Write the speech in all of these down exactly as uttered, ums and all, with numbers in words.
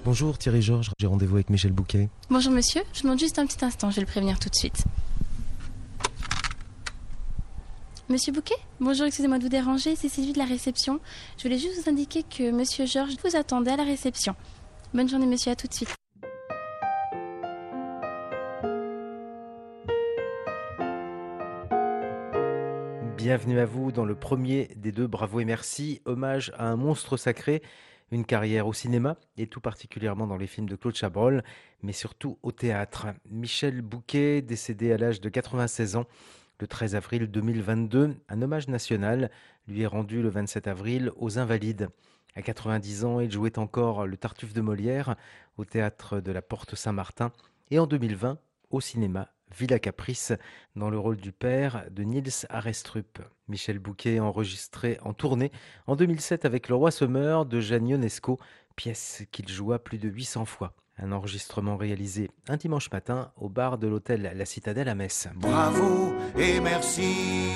Bonjour Thierry Georges, j'ai rendez-vous avec Michel Bouquet. Bonjour monsieur, je demande juste un petit instant, je vais le prévenir tout de suite. Monsieur Bouquet, bonjour, excusez-moi de vous déranger, c'est Sylvie de la réception. Je voulais juste vous indiquer que monsieur Georges vous attendait à la réception. Bonne journée monsieur, à tout de suite. Bienvenue à vous dans le premier des deux Bravo et Merci, hommage à un monstre sacré, une carrière au cinéma et tout particulièrement dans les films de Claude Chabrol, mais surtout au théâtre. Michel Bouquet, décédé à l'âge de quatre-vingt-seize ans, le treize avril deux mille vingt-deux, un hommage national lui est rendu le vingt-sept avril aux Invalides. À quatre-vingt-dix ans, il jouait encore le Tartuffe de Molière au théâtre de la Porte Saint-Martin et en deux mille vingt, au cinéma Villa Caprice, dans le rôle du père de Niels Arestrup. Michel Bouquet enregistré en tournée en deux mille sept avec Le Roi Sommeur de Jeanne Ionesco, pièce qu'il joua plus de huit cents fois. Un enregistrement réalisé un dimanche matin au bar de l'hôtel La Citadelle à Metz. Bravo et merci.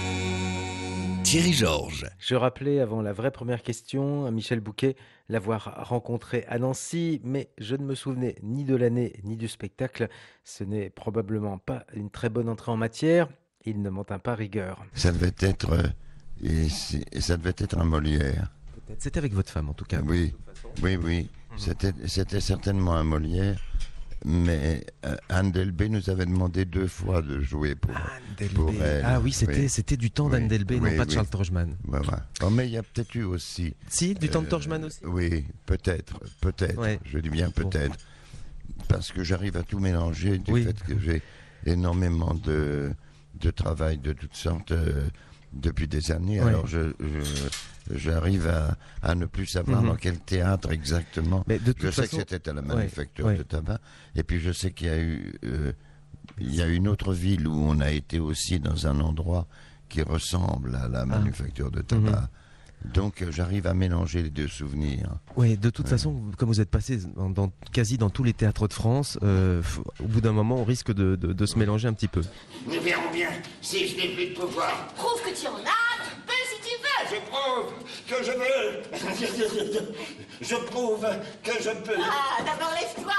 Thierry Georges. Je rappelais avant la vraie première question à Michel Bouquet l'avoir rencontré à Nancy, mais je ne me souvenais ni de l'année ni du spectacle. Ce n'est probablement pas une très bonne entrée en matière. Il ne m'en tint pas rigueur. Ça devait être, euh, et et ça devait être un Molière. Peut-être. C'était avec votre femme en tout cas. Oui, oui, oui. Mmh. C'était, c'était certainement un Molière. Mais euh, Anne Delbé nous avait demandé deux fois de jouer pour, pour elle. Ah oui, c'était, oui. c'était du temps d'Anne oui. Delbé, oui, non pas oui. de Charles Torjman. Voilà. Oh, mais il y a peut-être eu aussi... Si, du temps de euh, Torjman aussi. Oui, peut-être, peut-être. Ouais. Je dis bien peut-être. Bon. Parce que j'arrive à tout mélanger du oui. fait que j'ai énormément de, de travail de toutes sortes euh, depuis des années. Ouais. Alors je... je J'arrive à, à ne plus savoir mmh. dans quel théâtre exactement. Mais de toute je sais façon... que c'était à la Manufacture ouais, ouais. de tabac. Et puis je sais qu'il y a eu, euh, il y a une autre ville où on a été aussi dans un endroit qui ressemble à la Manufacture ah. de tabac. Mmh. Donc euh, j'arrive à mélanger les deux souvenirs. Oui, de toute ouais. façon, comme vous êtes passé dans, dans, quasi dans tous les théâtres de France, euh, au bout d'un moment, on risque de, de, de se mélanger un petit peu. Nous verrons bien si je n'ai plus de pouvoir. Prouve que tu en as. Je prouve que je veux. Je prouve que je peux. Ah, d'abord lève-toi.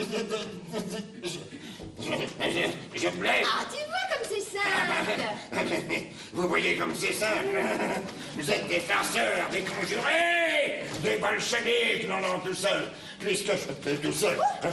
Je, je, je, je plais. Ah, tu vois comme c'est simple. Vous voyez comme c'est simple. Vous êtes des farceurs, des conjurés, des bolcheviques. Non, non, tout seul. Puisque je peux tout seul.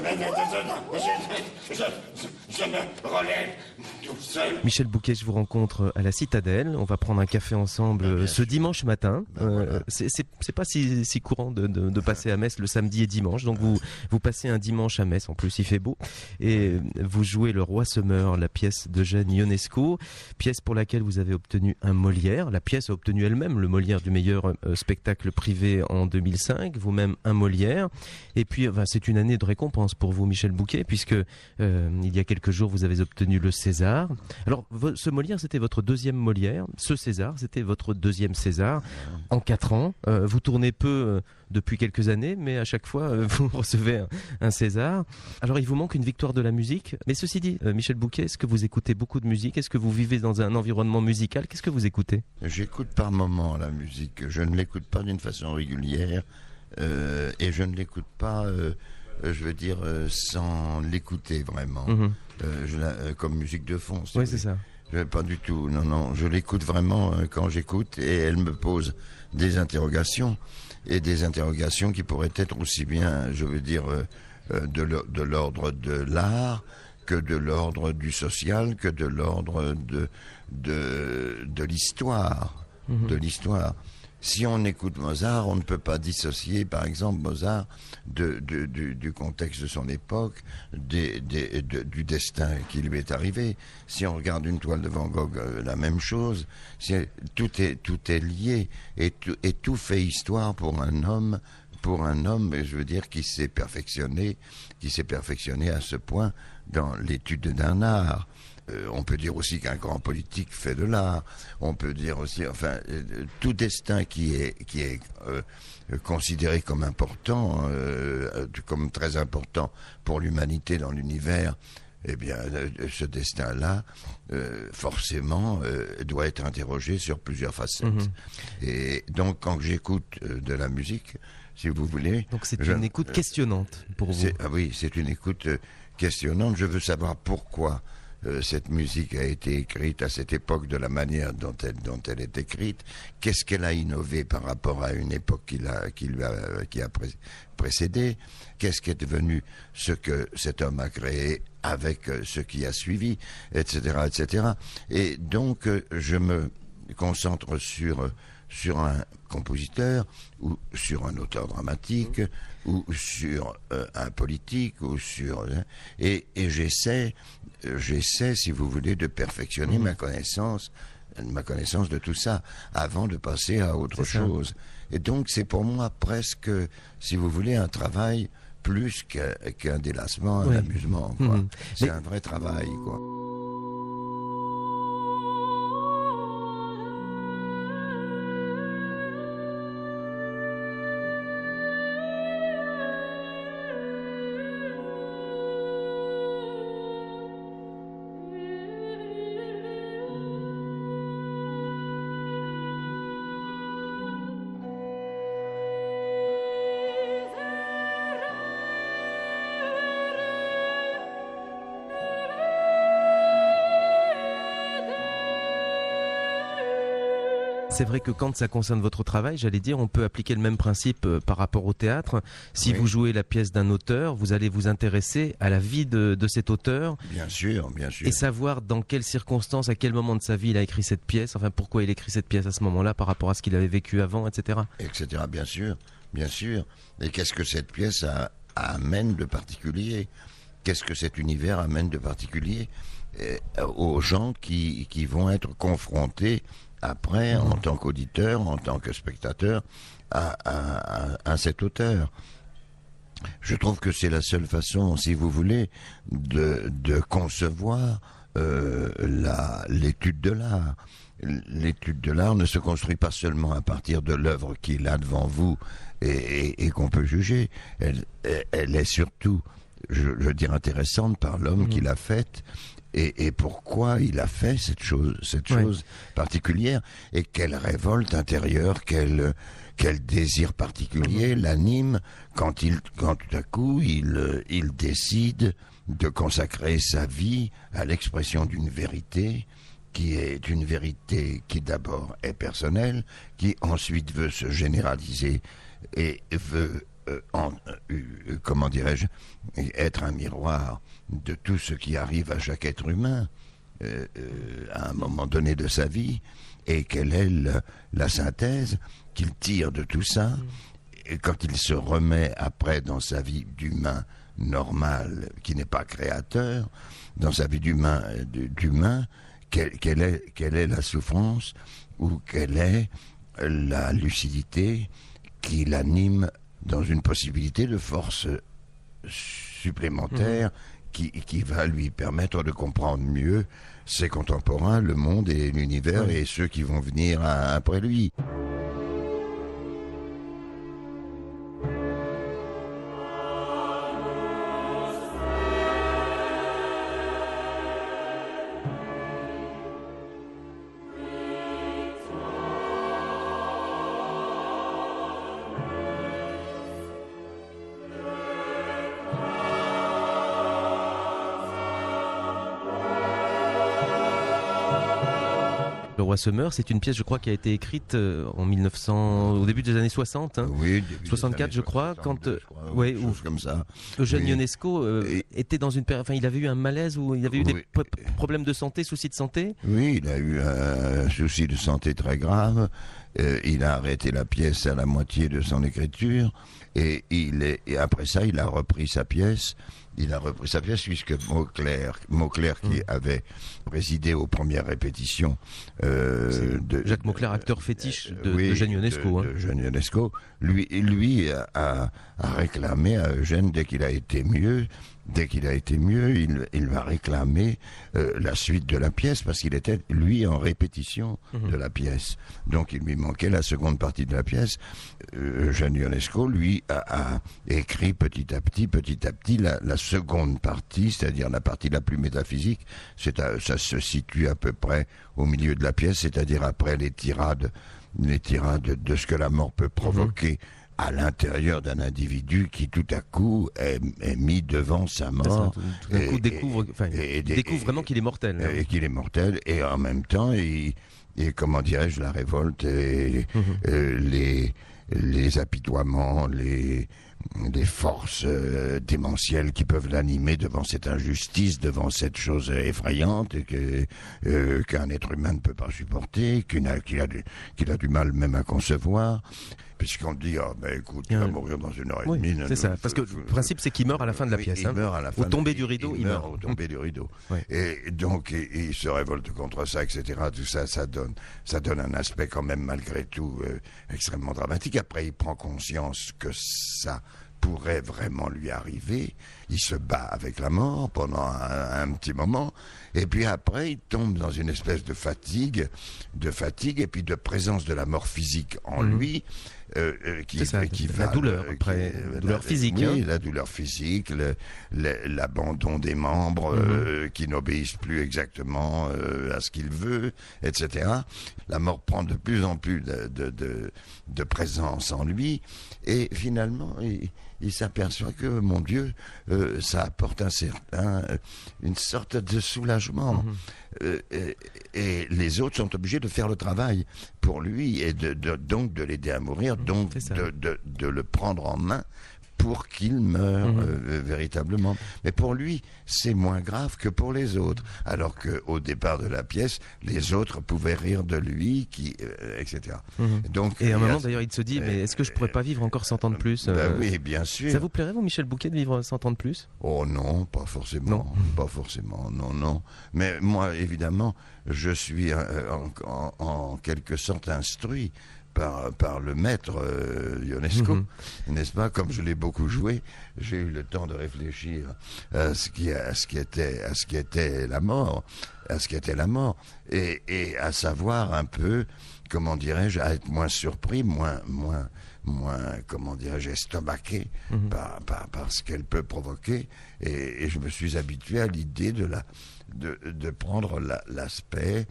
Je, je, je, je me relève tout seul. Michel Bouquet, je vous rencontre à la Citadelle. On va prendre un café ensemble ben, ce sûr. dimanche matin. Ben, euh, voilà. c'est, c'est, c'est pas si, si courant de, de, de passer à Metz le samedi et dimanche. Donc vous, vous passez un dimanche à Metz. En plus, il fait beau. Et vous jouez Le Roi Sommeur, la pièce de Jeanne Ionesco. Pièce pour laquelle vous avez obtenu un Molière. La pièce a obtenu elle-même le Molière du meilleur euh, spectacle privé en deux mille cinq. Vous-même un Molière. Et puis, enfin, c'est une année de récompense pour vous, Michel Bouquet, puisque euh, il y a quelques jours, vous avez obtenu le César. Alors, ce Molière, c'était votre deuxième Molière. Ce César, c'était votre deuxième César en quatre ans. Euh, vous tournez peu euh, depuis quelques années, mais à chaque fois, euh, vous recevez un, un César. Alors, il vous manque une victoire de la musique. Mais ceci dit, euh, Michel Bouquet, est-ce que vous écoutez beaucoup de musique? Est-ce que vous vivez dans un environnement musical? Qu'est-ce que vous écoutez? J'écoute par moments la musique. Je ne l'écoute pas d'une façon régulière. Euh, et je ne l'écoute pas, euh, euh, je veux dire, euh, sans l'écouter vraiment, mmh. euh, je la, euh, comme musique de fond. Oui, oui, c'est ça. Je, pas du tout, non, non, je l'écoute vraiment euh, quand j'écoute et elle me pose des interrogations, et des interrogations qui pourraient être aussi bien, je veux dire, euh, euh, de, le, de l'ordre de l'art, que de l'ordre du social, que de l'ordre de, de, de l'histoire, mmh. de l'histoire. Si on écoute Mozart, on ne peut pas dissocier, par exemple, Mozart de, de, du, du contexte de son époque, des, des, de, du destin qui lui est arrivé. Si on regarde une toile de Van Gogh, euh, la même chose. Si, tout est, tout est lié et tout, et tout fait histoire pour un homme, pour un homme, je veux dire, qui s'est perfectionné, qui s'est perfectionné à ce point dans l'étude d'un art. Euh, on peut dire aussi qu'un grand politique fait de l'art. On peut dire aussi, enfin, euh, tout destin qui est qui est euh, considéré comme important, euh, comme très important pour l'humanité dans l'univers. Eh bien, euh, ce destin-là, euh, forcément, euh, doit être interrogé sur plusieurs facettes. Mmh. Et donc, quand j'écoute euh, de la musique, si vous voulez. Donc c'est Je- une écoute questionnante pour vous. C'est- Ah oui, c'est une écoute euh, questionnante. Je veux savoir pourquoi euh, cette musique a été écrite à cette époque de la manière dont elle, dont elle est écrite. Qu'est-ce qu'elle a innové par rapport à une époque qui, l'a, qui, lui a, qui a pré- précédé? Qu'est-ce qui est devenu ce que cet homme a créé avec euh, ce qui a suivi, et cetera, et cetera. Et donc, euh, je me concentre sur... euh, sur un compositeur ou sur un auteur dramatique ou sur euh, un politique ou sur et, et j'essaie euh, j'essaie si vous voulez de perfectionner ma connaissance ma connaissance de tout ça avant de passer à autre C'est ça. chose. Et donc c'est pour moi presque, si vous voulez, un travail plus qu'un, qu'un délassement, un Oui. amusement, quoi. Mhm. C'est Mais- un vrai travail, quoi. C'est vrai que quand ça concerne votre travail, j'allais dire, on peut appliquer le même principe euh, par rapport au théâtre. Si Oui. vous jouez la pièce d'un auteur, vous allez vous intéresser à la vie de, de cet auteur Bien sûr, bien sûr. et savoir dans quelles circonstances, à quel moment de sa vie il a écrit cette pièce, enfin pourquoi il écrit cette pièce à ce moment-là par rapport à ce qu'il avait vécu avant, et cetera. Etc. Bien sûr, bien sûr. Et qu'est-ce que cette pièce a, amène de particulier? Qu'est-ce que cet univers amène de particulier euh, aux gens qui, qui vont être confrontés après, en tant qu'auditeurs, en tant que spectateurs, à, à, à, à cet auteur? Je trouve que c'est la seule façon, si vous voulez, de, de concevoir euh, la, l'étude de l'art. L'étude de l'art ne se construit pas seulement à partir de l'œuvre qu'il a devant vous et, et, et qu'on peut juger. Elle, elle est surtout, je, je veux dire, intéressante par l'homme mmh. qui l'a faite et, et pourquoi il a fait cette chose, cette ouais. chose particulière et quelle révolte intérieure, quelle, quel désir particulier mmh. l'anime quand, il, quand tout à coup il, il décide de consacrer sa vie à l'expression d'une vérité qui est une vérité qui d'abord est personnelle, qui ensuite veut se généraliser et veut, euh, en, euh, comment dirais-je, être un miroir de tout ce qui arrive à chaque être humain euh, euh, à un moment donné de sa vie, et quelle est le, la synthèse qu'il tire de tout ça, et quand il se remet après dans sa vie d'humain normal, qui n'est pas créateur, dans sa vie d'humain, d'humain Quelle, quelle, est, quelle est la souffrance ou quelle est la lucidité qui l'anime dans une possibilité de force supplémentaire mmh. qui, qui va lui permettre de comprendre mieux ses contemporains, le monde et l'univers, oui. et ceux qui vont venir à, après lui. Le Roi se meurt, c'est une pièce, je crois, qui a été écrite euh, en mille neuf cents, au début des années soixante. Hein. Oui, soixante-quatre, je crois, quand euh, je crois, ouais, ou comme ça. Eugène oui. Ionesco euh, et... était dans une période, enfin, il avait eu un malaise ou il avait eu oui. des p- problèmes de santé, soucis de santé. Oui, il a eu un souci de santé très grave. Euh, il a arrêté la pièce à la moitié de son écriture et il est, et après ça, il a repris sa pièce. Il a repris sa pièce puisque Mauclerc, Mauclerc qui mmh. avait présidé aux premières répétitions euh, de Jacques Mauclerc, acteur fétiche de, oui, de Eugène Ionesco, de, hein. de Eugène Ionesco, lui, lui a, a, a réclamé à Eugène dès qu'il a été mieux, dès qu'il a été mieux, il, il va réclamer euh, la suite de la pièce parce qu'il était lui en répétition mmh. de la pièce. Donc il lui manquait la seconde partie de la pièce. Euh, Eugène Ionesco, lui, a, a écrit petit à petit, petit à petit la, la seconde partie, c'est-à-dire la partie la plus métaphysique. C'est à, ça se situe à peu près au milieu de la pièce, c'est-à-dire après les tirades, les tirades de ce que la mort peut provoquer. Mmh. à l'intérieur d'un individu qui tout à coup est, est mis devant sa mort. Tout d'un coup, et, découvre, enfin, et- il et- découvre et- vraiment qu'il est mortel. hein. et qu'il est mortel, et en même temps, il, et comment dirais-je, la révolte et Mhm. euh, les, les apitoiements, les, les forces euh, démentielles qui peuvent l'animer devant cette injustice, devant cette chose effrayante et que, euh, qu'un être humain ne peut pas supporter, qu'il a, qu'il a, du, qu'il a du mal même à concevoir. Puisqu'on dit, ah ben écoute, il va Ouais. mourir dans une heure et Oui, demie. c'est ça. Parce que le principe, c'est qu'il meurt à la fin de la Oui, pièce. Il hein. meurt à la fin Au de- tomber du rideau, il meurt. Au tomber du rideau. Ouais. Et donc, il, il se révolte contre ça, et cetera. Tout ça, ça donne, ça donne un aspect quand même, malgré tout, euh, extrêmement dramatique. Après, il prend conscience que ça pourrait vraiment lui arriver. Il se bat avec la mort pendant un, un petit moment. Et puis après, il tombe dans une espèce de fatigue, de fatigue, et puis de présence de la mort physique en Mhm. lui. Euh, euh, qui, C'est ça, qui la va, douleur, euh, après, qui- la douleur physique, Oui, hein. la douleur physique, le- le- l'abandon des membres Mhm. euh, qui n'obéissent plus exactement euh, à ce qu'il veut, et cetera. La mort prend de plus en plus de, de, de, de présence en lui, et finalement, il, il s'aperçoit que, mon Dieu, euh, ça apporte un certain, euh, une sorte de soulagement. Mhm. Euh, et, et les autres sont obligés de faire le travail pour lui et de, de- donc de l'aider à mourir, donc c'est ça. de, de, de le prendre en main pour qu'il meure Mhm. euh, véritablement. Mais pour lui, c'est moins grave que pour les autres. Alors qu'au départ de la pièce, les autres pouvaient rire de lui, qui, euh, et cetera. Mhm. Donc, Et à un il y a- moment, d'ailleurs, il se dit, mais est-ce que je pourrais pas vivre encore cent ans de plus Ben euh, oui, bien sûr. Ça vous plairait, vous, Michel Bouquet, de vivre cent ans de plus? Oh non, pas forcément. Non. Pas forcément, non, non. Mais moi, évidemment, je suis euh, en, en- en quelque sorte instruit par, par le maître euh, Ionesco, Mhm. n'est-ce pas? Comme je l'ai beaucoup joué, j'ai eu le temps de réfléchir à ce qui, à ce qui était, à ce qui était la mort, à ce qui était la mort, et, et à savoir un peu, comment dirais-je, à être moins surpris, moins, moins, moins, comment dirais-je, estomaqué Mhm. par, par, par ce qu'elle peut provoquer, et, et je me suis habitué à l'idée de la, de, de prendre la- l'aspect,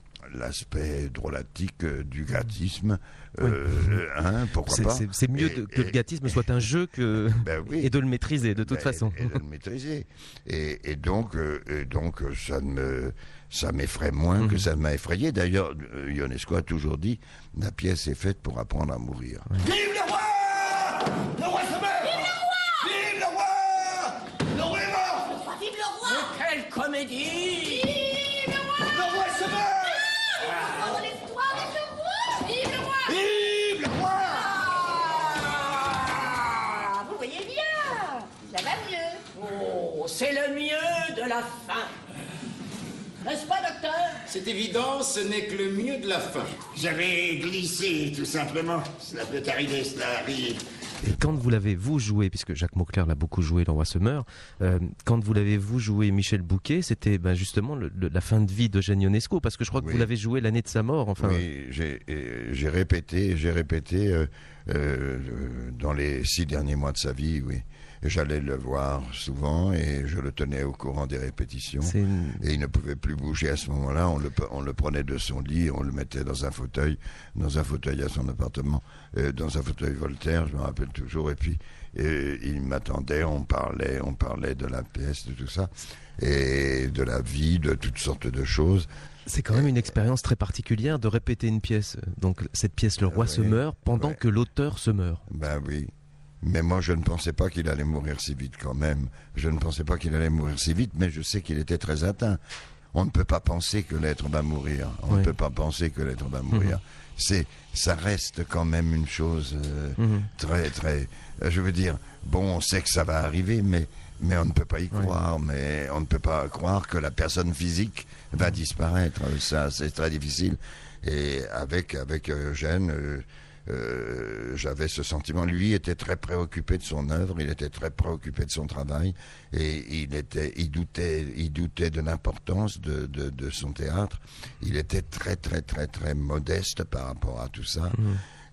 l'aspect drôlatique euh, du gâtisme, euh, hein, pourquoi C'est- pas. C'est c'est mieux Et- de- que le et- gâtisme soit un jeu que Ben oui. et de le maîtriser de toute Ben, façon. et de le maîtriser. Et, et donc, euh, et donc euh, ça ne me, ça m'effraie moins que Mhm. ça m'a effrayé. D'ailleurs, euh, Ionesco a toujours dit, la pièce est faite pour apprendre à mourir. Vive le roi! Le roi se meurt! Vive le roi! Le roi est mort! Vive le roi! Quelle comédie! Vive le roi! Le roi se meurt! Dans l'histoire avec le roi! Vive le roi! Vive le roi! Ah, vous voyez bien! Ça va mieux! Oh, c'est le mieux de la fin. N'est-ce pas, docteur? C'est évident, ce n'est que le mieux de la fin. J'avais glissé, tout simplement. Cela peut arriver, cela arrive. Et quand vous l'avez vous joué, puisque Jacques Mauclerc l'a beaucoup joué, Le Roi se meurt, euh, quand vous l'avez vous joué Michel Bouquet, c'était ben, justement le- le- la fin de vie d'Eugène Ionesco, parce que je crois que Oui. vous l'avez joué l'année de sa mort. Enfin, Oui, j'ai euh, j'ai répété, j'ai répété euh, euh, dans les six derniers mois de sa vie, oui. J'allais le voir souvent et je le tenais au courant des répétitions. c'est une- Et il ne pouvait plus bouger à ce moment-là. On le, on le prenait de son lit, on le mettait dans un fauteuil, dans un fauteuil à son appartement, euh, dans un fauteuil Voltaire, je me rappelle toujours. Et puis, euh, il m'attendait, on parlait, on parlait de la pièce, de tout ça, et de la vie, de toutes sortes de choses. c'est quand même une expérience très particulière de répéter une pièce. Donc cette pièce, Le Roi Oui, se meurt, pendant ouais. que l'auteur se meurt. Ben oui. Mais moi, je ne pensais pas qu'il allait mourir si vite quand même. Je ne pensais pas qu'il allait mourir si vite, mais je sais qu'il était très atteint. On ne peut pas penser que l'être va mourir. On Oui. ne peut pas penser que l'être va mourir. C'est, ça reste quand même une chose euh, Mhm. très, très. euh, Je veux dire, bon, on sait que ça va arriver, mais mais on ne peut pas y croire. Mais on ne peut pas croire que la personne physique va disparaître. Ça, c'est très difficile. Et avec avec Eugène. Euh, Euh, j'avais ce sentiment. Lui était très préoccupé de son œuvre, il était très préoccupé de son travail, et il était, il doutait, il doutait de l'importance de, de, de son théâtre. Il était très, très, très, très modeste par rapport à tout ça. Mmh.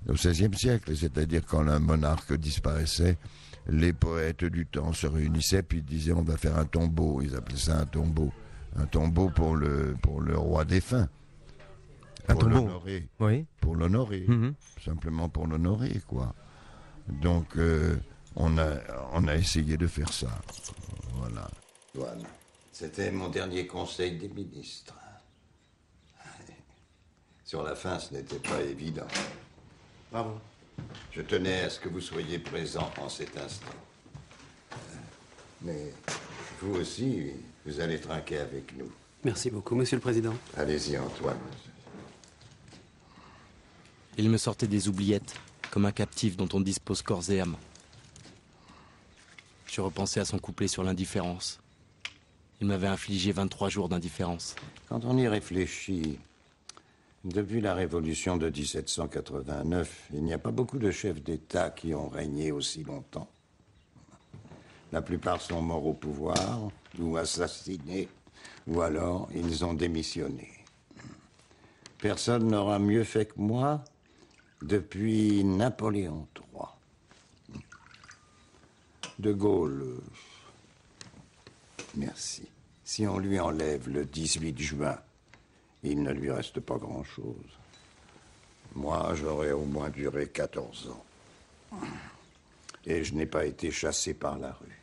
au seizième siècle, c'est-à-dire quand un monarque disparaissait, les poètes du temps se réunissaient puis disaient on va faire un tombeau, ils appelaient ça un tombeau, un tombeau pour le, pour le roi défunt. Un pour tombeau, l'honorer, oui. Pour l'honorer, mmh. simplement pour l'honorer, quoi. Donc, euh, on, a, on a essayé de faire ça. Voilà. Voilà. C'était mon dernier conseil des ministres. Sur la fin, ce n'était pas évident. Bravo. Je tenais à ce que vous soyez présent en cet instant. Mais vous aussi, vous allez trinquer avec nous. Merci beaucoup, Monsieur le Président. Allez-y, Antoine. Il me sortait des oubliettes, comme un captif dont on dispose corps et âme. Je repensais à son couplet sur l'indifférence. Il m'avait infligé vingt-trois jours d'indifférence. Quand on y réfléchit, depuis la révolution de dix-sept cent quatre-vingt-neuf, il n'y a pas beaucoup de chefs d'État qui ont régné aussi longtemps. La plupart sont morts au pouvoir, ou assassinés, ou alors ils ont démissionné. Personne n'aura mieux fait que moi depuis Napoléon trois. De Gaulle, merci. Si on lui enlève le dix-huit juin, il ne lui reste pas grand-chose. Moi, j'aurais au moins duré quatorze ans. Et je n'ai pas été chassé par la rue.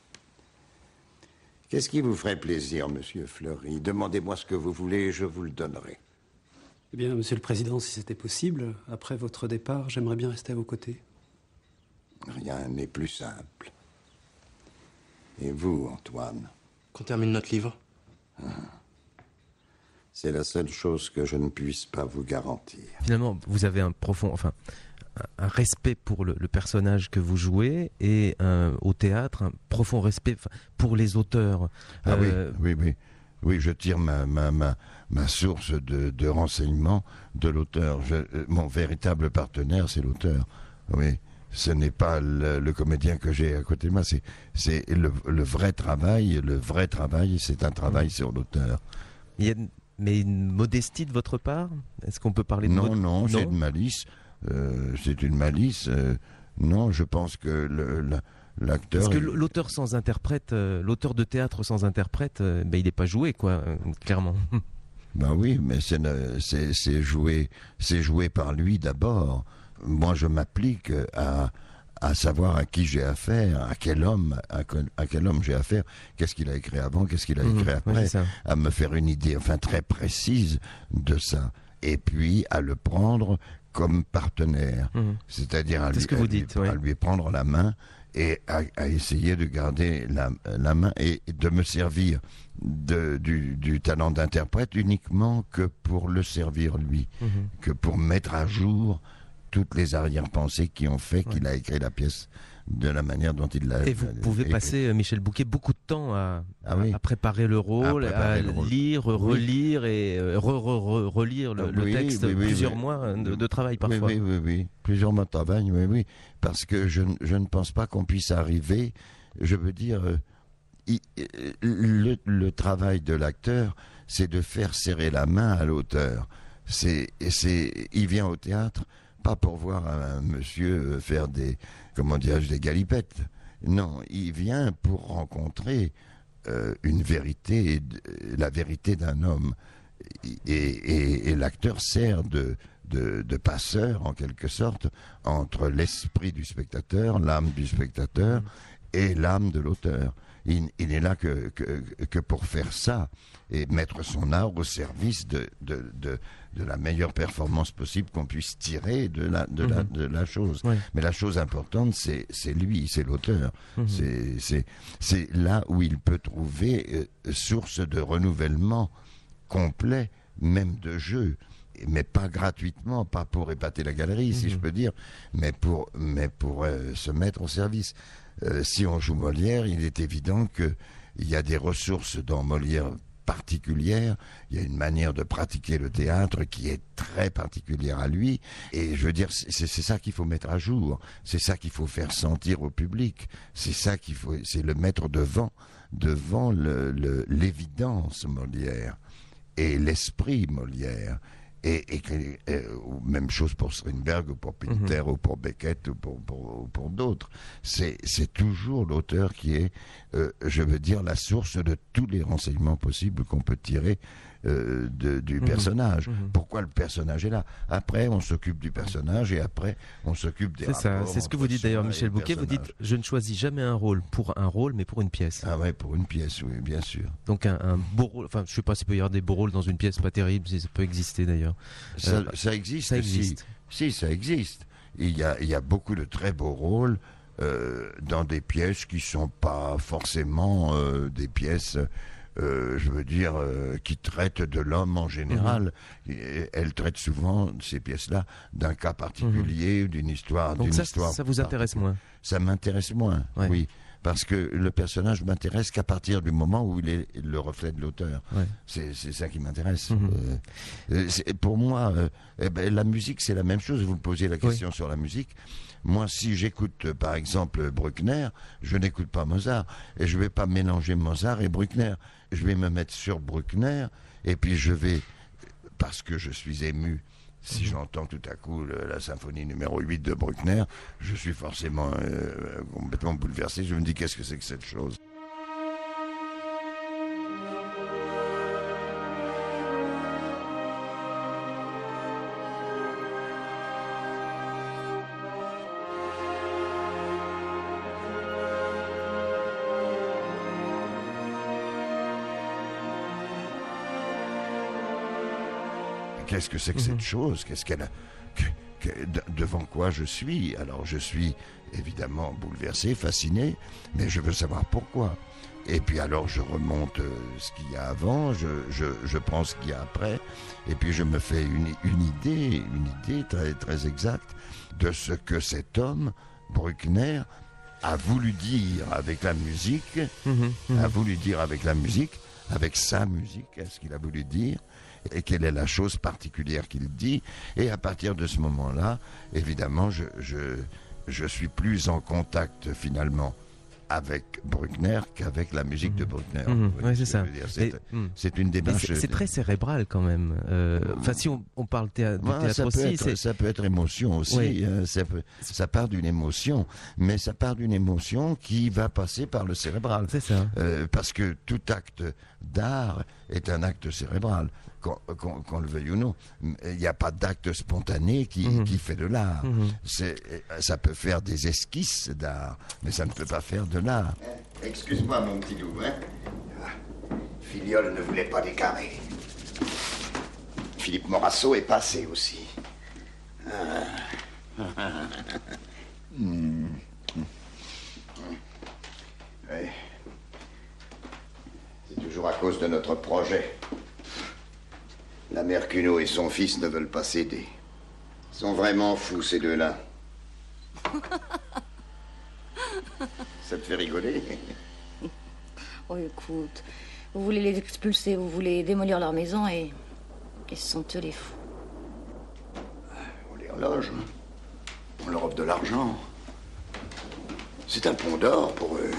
Qu'est-ce qui vous ferait plaisir, Monsieur Fleury? Demandez-moi ce que vous voulez et je vous le donnerai. Eh bien, Monsieur le Président, si c'était possible, après votre départ, j'aimerais bien rester à vos côtés. Rien n'est plus simple. Et vous, Antoine? Qu'on termine notre livre? Ah. C'est la seule chose que je ne puisse pas vous garantir. Finalement, vous avez un profond, enfin, un respect pour le, le personnage que vous jouez et un, au théâtre, un profond respect pour les auteurs. Ah euh... oui, oui, oui. Oui, je tire ma, ma, ma, ma source de, de renseignement de l'auteur. Je, mon véritable partenaire, c'est l'auteur. Oui, ce n'est pas le, le comédien que j'ai à côté de moi. C'est, c'est le, le vrai travail. Le vrai travail, c'est un travail mmh. sur l'auteur. Il y a, mais une modestie de votre part? Est-ce qu'on peut parler de non, mod... non, non, c'est une malice. Euh, c'est une malice. Euh, non, je pense que le, la, l'acteur. Parce que l'auteur sans interprète, euh, l'auteur de théâtre sans interprète, euh, ben il n'est pas joué, quoi, euh, clairement. Ben oui, mais c'est, c'est, c'est joué, c'est joué par lui d'abord. Moi, je m'applique à, à savoir à qui j'ai affaire, à quel homme, à, à quel homme j'ai affaire, qu'est-ce qu'il a écrit avant, qu'est-ce qu'il a écrit mmh, après, oui, à me faire une idée, enfin très précise de ça, et puis à le prendre comme partenaire, mmh. c'est-à-dire à, lui, que vous à, dites, lui, oui. à lui prendre la main et à, à essayer de garder la, la main et de me servir de, du, du talent d'interprète uniquement que pour le servir lui, mmh. que pour mettre à jour toutes les arrière-pensées qui ont fait qu'il ouais. a écrit la pièce de la manière dont il l'a. Et vous pouvez écrit. passer, Michel Bouquet, beaucoup de temps à, ah oui. à préparer le rôle, à, préparer à le rôle. lire, oui. relire et re, re, re, relire le, oui, le texte, oui, oui, plusieurs oui. mois de, de travail parfois. Oui, oui, oui, oui, plusieurs mois de travail, oui, oui, parce que je, je ne pense pas qu'on puisse arriver, je veux dire, euh, il, le, le travail de l'acteur, c'est de faire serrer la main à l'auteur. C'est, c'est, il vient au théâtre pas pour voir un, un monsieur faire des, comment dirais-je, des galipettes. Non, il vient pour rencontrer euh, une vérité, la vérité d'un homme. Et, et, et l'acteur sert de, de, de passeur, en quelque sorte, entre l'esprit du spectateur, l'âme du spectateur, et l'âme de l'auteur. Il, il n'est là que, que, que pour faire ça et mettre son art au service de, de, de, de la meilleure performance possible qu'on puisse tirer de la, de, mmh. la, de la chose. Ouais. Mais la chose importante, c'est, c'est lui, c'est l'auteur. Mmh. C'est, c'est, c'est là où il peut trouver euh, source de renouvellement complet, même de jeu. Mais pas gratuitement, pas pour épater la galerie, mmh. si je peux dire, mais pour, mais pour euh, se mettre au service. Euh, si on joue Molière, il est évident qu'il y a des ressources dans Molière particulières, il y a une manière de pratiquer le théâtre qui est très particulière à lui, et je veux dire, c'est, c'est ça qu'il faut mettre à jour, c'est ça qu'il faut faire sentir au public, c'est ça qu'il faut, c'est le mettre devant, devant le, le, l'évidence Molière, et l'esprit Molière, Et, et, que- et- ou même chose pour Strindberg, ou pour Pinter, ou pour Beckett, ou pour, pour, ou pour d'autres. C'est, c'est toujours l'auteur qui est, euh, je veux dire, la source de tous les renseignements possibles qu'on peut tirer euh, de, du Mhm. personnage. Mhm. Pourquoi le personnage est là? Après, on s'occupe du personnage, et après, on s'occupe des C'est ça, rapports c'est ce que vous entre dites d'ailleurs, soi et Michel le Bouquet. Vous dites, personnage. je ne choisis jamais un rôle pour un rôle, mais pour une pièce. Ah ouais, pour une pièce, oui, bien sûr. Donc un, un beau rôle, enfin je sais pas s'il peut y avoir des beaux rôles dans une pièce, pas terrible, si ça peut exister d'ailleurs. Ça, Euh, ça existe. ça existe. Si, si, ça existe. Il y a, il y a beaucoup de très beaux rôles euh, dans des pièces qui sont pas forcément euh, des pièces, euh, je veux dire, euh, qui traitent de l'homme en général. Et elles traitent souvent, ces pièces-là, d'un cas particulier, d'une histoire. Donc d'une ça, histoire ça vous intéresse moins. Ça m'intéresse moins, Ouais. oui. Parce que le personnage m'intéresse qu'à partir du moment où il est le reflet de l'auteur. Ouais. C'est, c'est ça qui m'intéresse. Mhm. Euh, euh, c'est- pour moi, euh, eh ben, la musique, c'est la même chose. Vous me posiez la question sur la musique. Moi, si j'écoute, euh, par exemple, Bruckner, je n'écoute pas Mozart. Et je ne vais pas mélanger Mozart et Bruckner. Je vais me mettre sur Bruckner, et puis je vais, parce que je suis ému, si j'entends tout à coup le- la symphonie numéro huit de Bruckner, je suis forcément euh, complètement bouleversé. Je me dis, qu'est-ce que c'est que cette chose? Qu'est-ce que c'est que cette chose? Qu'est-ce qu'elle a... que- que- de- devant quoi je suis? Alors je suis évidemment bouleversé, fasciné, mais je veux savoir pourquoi. Et puis alors je remonte euh, ce qu'il y a avant, je, je, je prends ce qu'il y a après, et puis je me fais une, une idée, une idée très, très exacte de ce que cet homme, Bruckner, a voulu dire avec la musique, Mhm, mhm. a voulu dire avec la musique, avec sa musique, qu'est-ce qu'il a voulu dire, et quelle est la chose particulière qu'il dit. Et à partir de ce moment-là, évidemment, je, je, je suis plus en contact finalement avec Bruckner qu'avec la musique de Bruckner. Mhm, Vous ouais, voyez c'est ce que ça. je veux dire. C'est, Et, hmm. c'est une Mais démarche. c'est, c'est très cérébral quand même. Euh, Enfin, si on, on parle théâ- du Ouais, théâtre ça, peut aussi, être, c'est ça peut être émotion aussi, Oui. hein, ça, peut- ça part d'une émotion, mais ça part d'une émotion qui va passer par le cérébral. c'est ça. Euh, parce que tout acte d'art est un acte cérébral, qu'on, qu'on- qu'on le veuille ou non. Il n'y a pas d'acte spontané qui, Mhm. qui fait de l'art. Mhm. C'est, ça peut faire des esquisses d'art, mais ça ne peut pas faire de l'art. Excuse-moi, mon petit loup, hein. Filiol ne voulait pas des carrés. Philippe Morasso est passé aussi. Ah. Hmm. Ouais. C'est toujours à cause de notre projet. La mère Cuno et son fils ne veulent pas céder. Ils sont vraiment fous, ces deux-là. Ça te fait rigoler? Oh, écoute, vous voulez les expulser, vous voulez démolir leur maison et. Et ce sont eux les fous. On les reloge. On leur offre de l'argent. C'est un pont d'or pour eux.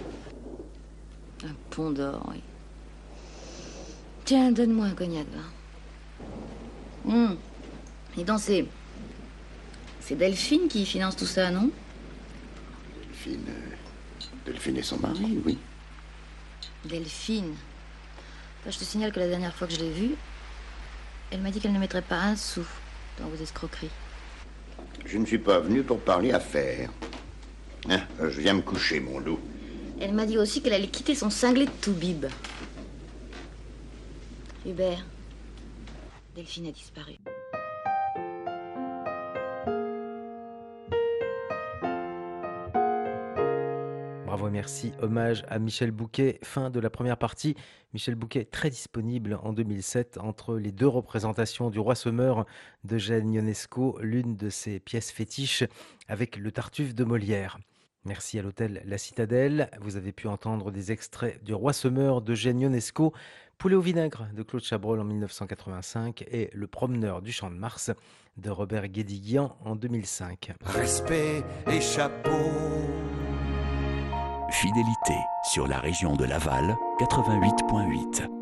Un pont d'or, oui. Tiens, donne-moi un cognac, va. Hum. Et donc, c'est. C'est Delphine qui finance tout ça, non? Delphine. euh, Delphine et son mari, oui. Delphine. Enfin, je te signale que la dernière fois que je l'ai vue, elle m'a dit qu'elle ne mettrait pas un sou dans vos escroqueries. Je ne suis pas venu pour parler affaires. Hein, euh, je viens me coucher, mon loup. Elle m'a dit aussi qu'elle allait quitter son cinglé de Toubib. Hubert, Delphine a disparu. Bravo et merci. Hommage à Michel Bouquet. Fin de la première partie. Michel Bouquet très disponible en deux mille sept entre les deux représentations du Roi Semeur d'Eugène Ionesco, l'une de ses pièces fétiches avec le Tartuffe de Molière. Merci à l'hôtel La Citadelle. Vous avez pu entendre des extraits du Roi Semeur d'Eugène Ionesco, Poulet au vinaigre de Claude Chabrol en mille neuf cent quatre-vingt-cinq et Le Promeneur du Champ de Mars de Robert Guédiguian en deux mille cinq. Respect et chapeau. Fidélité sur la région de Laval, quatre-vingt-huit virgule huit.